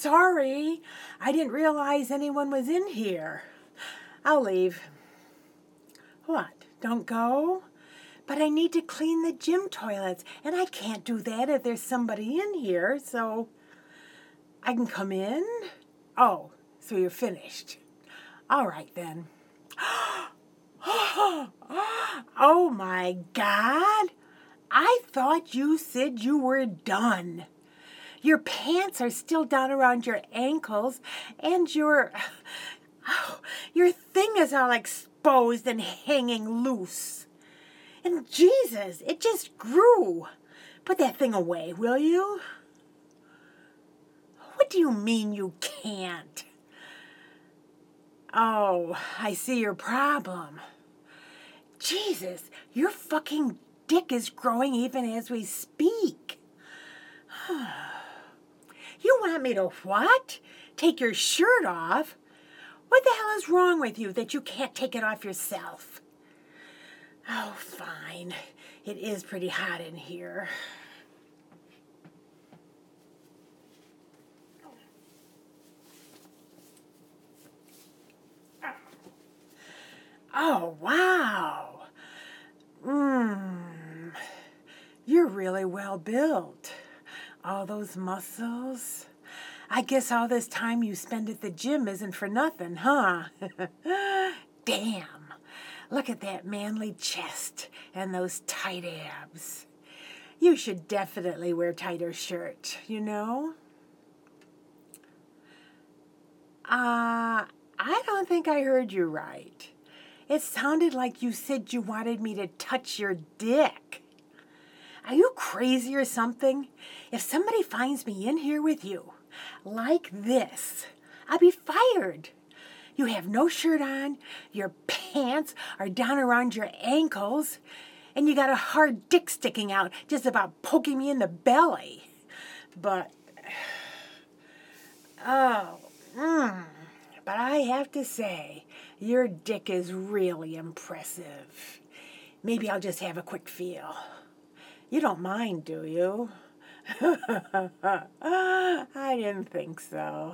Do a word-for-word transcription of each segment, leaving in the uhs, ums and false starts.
sorry. I didn't realize anyone was in here. I'll leave. What? Don't go? But I need to clean the gym toilets, and I can't do that if there's somebody in here, so I can come in? Oh, so you're finished. All right, then. Oh, my God. I thought you said you were done. Your pants are still down around your ankles, and your, oh, your thing is all exposed and hanging loose. And Jesus, it just grew. Put that thing away, will you? What do you mean you can't? Oh, I see your problem. Jesus, your fucking dick is growing even as we speak. You want me to what? Take your shirt off? What the hell is wrong with you that you can't take it off yourself? Oh, fine. It is pretty hot in here. Oh, wow. Mmm. You're really well built. All those muscles. I guess all this time you spend at the gym isn't for nothing, huh? Damn. Look at that manly chest and those tight abs. You should definitely wear tighter shirt, you know? Uh, I don't think I heard you right. It sounded like you said you wanted me to touch your dick. Are you crazy or something? If somebody finds me in here with you, like this, I'll be fired. You have no shirt on, your pants are down around your ankles, and you got a hard dick sticking out just about poking me in the belly. But, oh, mm, but I have to say, your dick is really impressive. Maybe I'll just have a quick feel. You don't mind, do you? I didn't think so.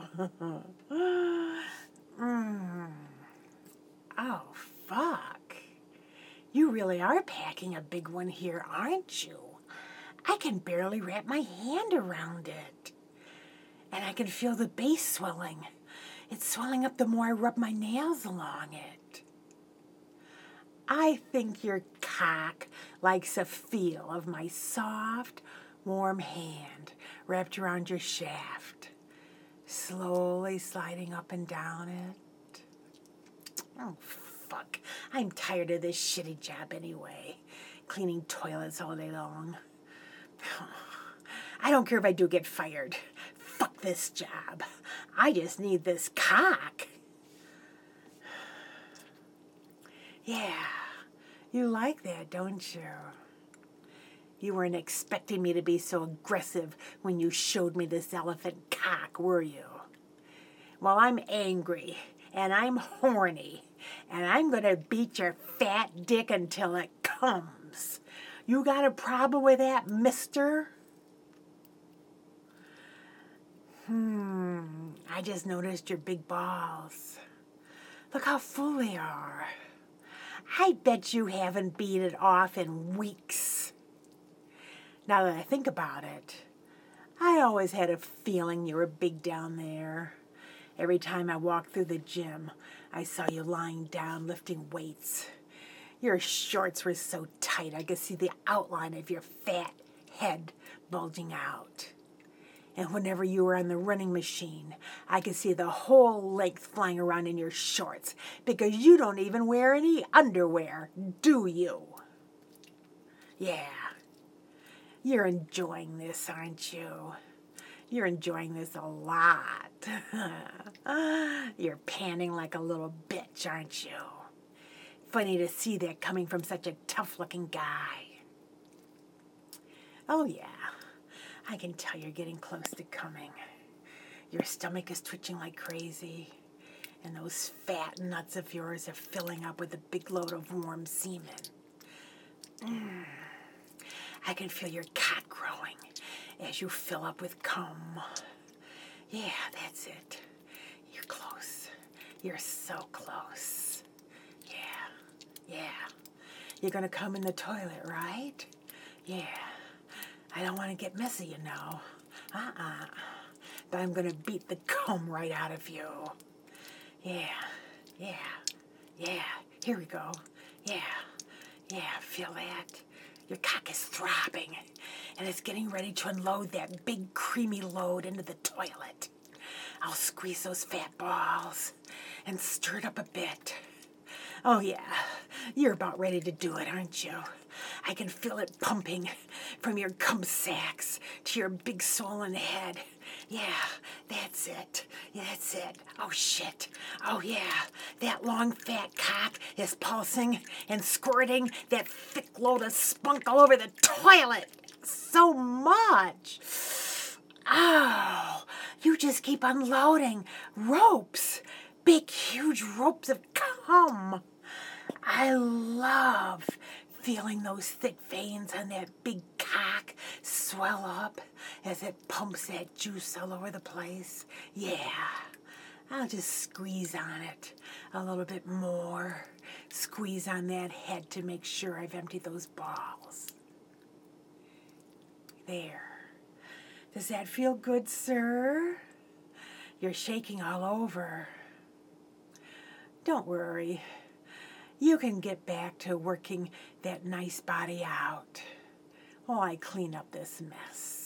mm. Oh, fuck. You really are packing a big one here, aren't you? I can barely wrap my hand around it. And I can feel the base swelling. It's swelling up the more I rub my nails along it. I think your cock likes a feel of my soft, warm hand wrapped around your shaft, slowly sliding up and down it. Oh, fuck. I'm tired of this shitty job anyway, cleaning toilets all day long. I don't care if I do get fired. Fuck this job. I just need this cock. Yeah, you like that, don't you? You weren't expecting me to be so aggressive when you showed me this elephant cock, were you? Well, I'm angry, and I'm horny, and I'm going to beat your fat dick until it comes. You got a problem with that, mister? Hmm, I just noticed your big balls. Look how full they are. I bet you haven't beat it off in weeks. Now that I think about it, I always had a feeling you were big down there. Every time I walked through the gym, I saw you lying down lifting weights. Your shorts were so tight I could see the outline of your fat head bulging out. And whenever you were on the running machine, I could see the whole length flying around in your shorts because you don't even wear any underwear, do you? Yeah. You're enjoying this, aren't you? You're enjoying this a lot. You're panting like a little bitch, aren't you? Funny to see that coming from such a tough-looking guy. Oh, yeah. I can tell you're getting close to coming. Your stomach is twitching like crazy, and those fat nuts of yours are filling up with a big load of warm semen. Mm. I can feel your cock growing as you fill up with cum. Yeah, that's it. You're close. You're so close. Yeah, yeah. You're gonna come in the toilet, right? Yeah. I don't want to get messy, you know. Uh-uh. But I'm gonna beat the comb right out of you. Yeah, yeah, yeah. Here we go. Yeah, yeah, feel that? Your cock is throbbing, and it's getting ready to unload that big creamy load into the toilet. I'll squeeze those fat balls and stir it up a bit. Oh yeah, you're about ready to do it, aren't you? I can feel it pumping from your cum sacks to your big swollen head. Yeah, that's it. Yeah, that's it. Oh shit. Oh yeah, that long fat cock is pulsing and squirting that thick load of spunk all over the toilet. So much. Oh, you just keep unloading ropes. Big, huge ropes of cum. I love feeling those thick veins on that big cock swell up as it pumps that juice all over the place. Yeah, I'll just squeeze on it a little bit more. Squeeze on that head to make sure I've emptied those balls. There. Does that feel good, sir? You're shaking all over. Don't worry. You can get back to working that nice body out while I clean up this mess.